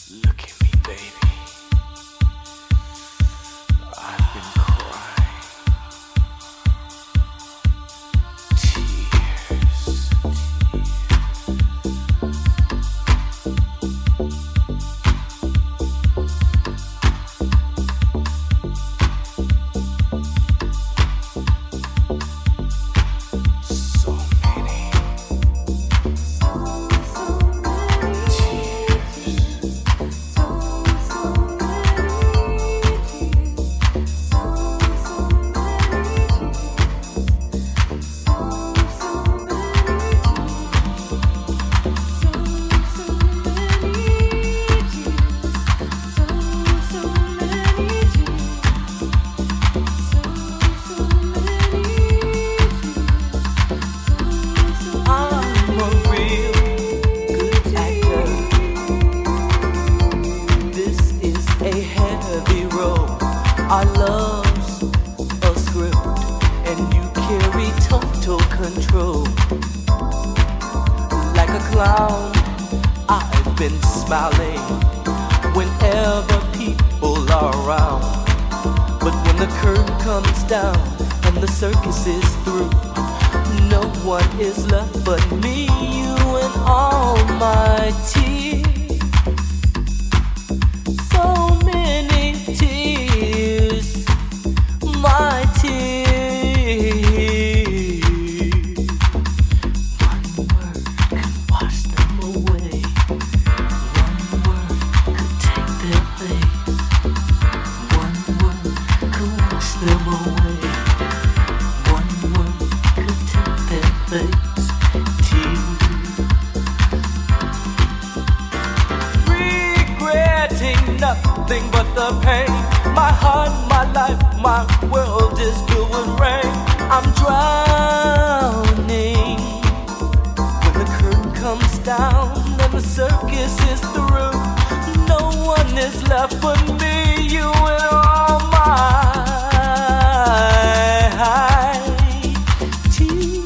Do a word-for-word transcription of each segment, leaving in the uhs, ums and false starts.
Look at me, baby. I've been crying. Tears. So many. Our love's a script, and you carry total control. Like a clown, I've been smiling whenever people are around. But when the curtain comes down and the circus is through, no one is left but me, you, and all my tears. So many tears, my tears. One word could wash them away. One word could take their place. One word could wash them away. One word could take their place. Tears. Regretting nothing but the pain. My heart, my life, my world is filled with rain. I'm drowning when the curtain comes down and the circus is through. No one is left but me, you, and all my tears.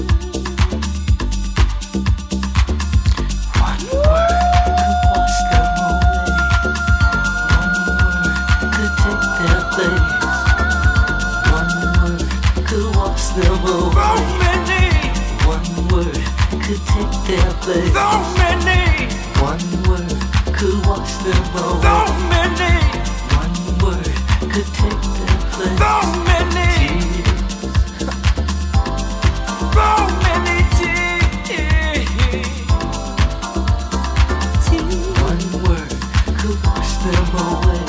One word could wash them away. One word could take their place. One word could wash them away. So many. One word could take their place. So many. One word could wash them away. So many. One word could take their place. So many. So many tears. One word could wash them away.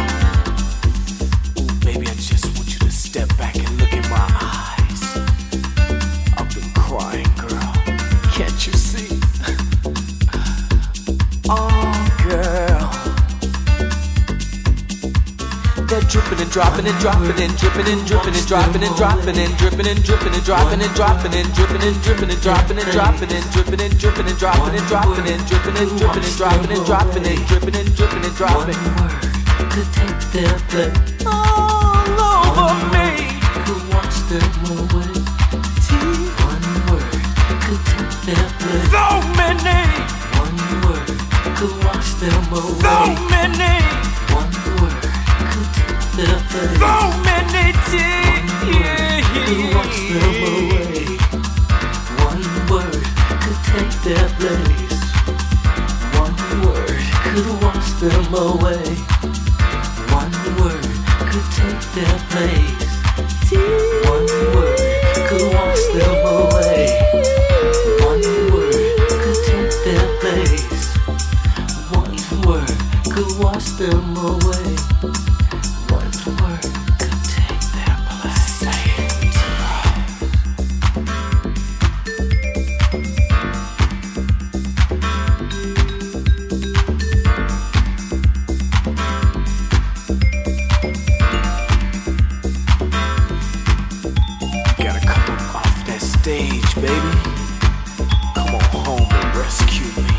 Baby, I just want you to step back and look in my eyes. I've been crying, girl. Can't you see? Oh, girl. They're dripping and dropping and dropping and dripping and dripping and dropping and dropping and dripping and dripping and dropping and dropping and dripping and dripping and dropping and dropping and dripping and dripping and dropping and dropping and dripping and dripping and dropping and dropping and dripping and dripping and dropping. One word could take their place. All over me. Could wash them away. One word could take their place. So many. One word could wash them away. So many. One word could take their place. So many tears. Could wash them away. One word could take their place. One word could wash them away. One word could take their place. One word could wash them away. One word could take their place. One word could wash them away. One word could take their place. Say it. You gotta come up off that stage, baby. Come on home and rescue me.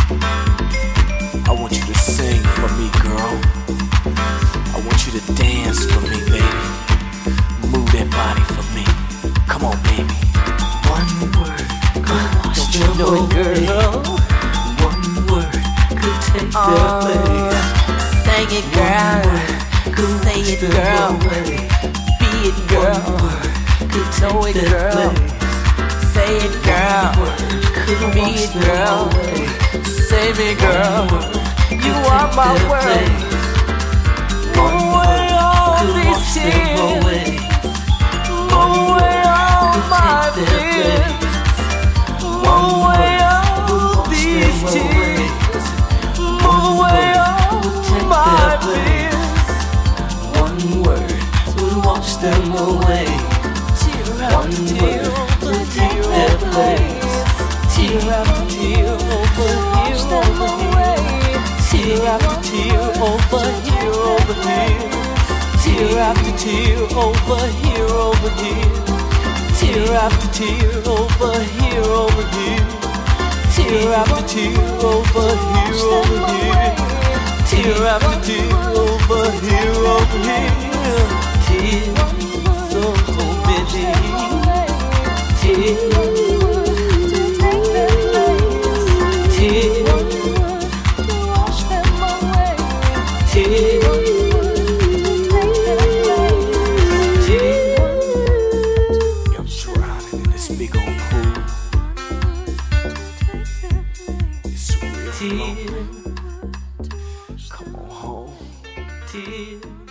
I want you to sing for me, girl. I want you to dance for me, baby. Move that body for me. Come on, baby. One word could wash them away. Girl. One word could take their place. Say it, girl. Be it, girl. Know it, girl. Say it, girl. Be it, girl. Say me, girl. You are my world. Move away all these tears. Move away all my fears. Move away all these tears. Move away all my fears. One word will wash them away. One tear over tear their place. Tear after tear over here, over here. Tear after tear over here, over here. Tear after tear over here, over here. Tear after tear over here, over here. Tear after tear over here, over here. Tear after tear over here, over here. Tears so many. Tears, tears, to wash them away. tears, tears. I'm drowning in this big old pool. It's real long. Tears, Come on home. tears.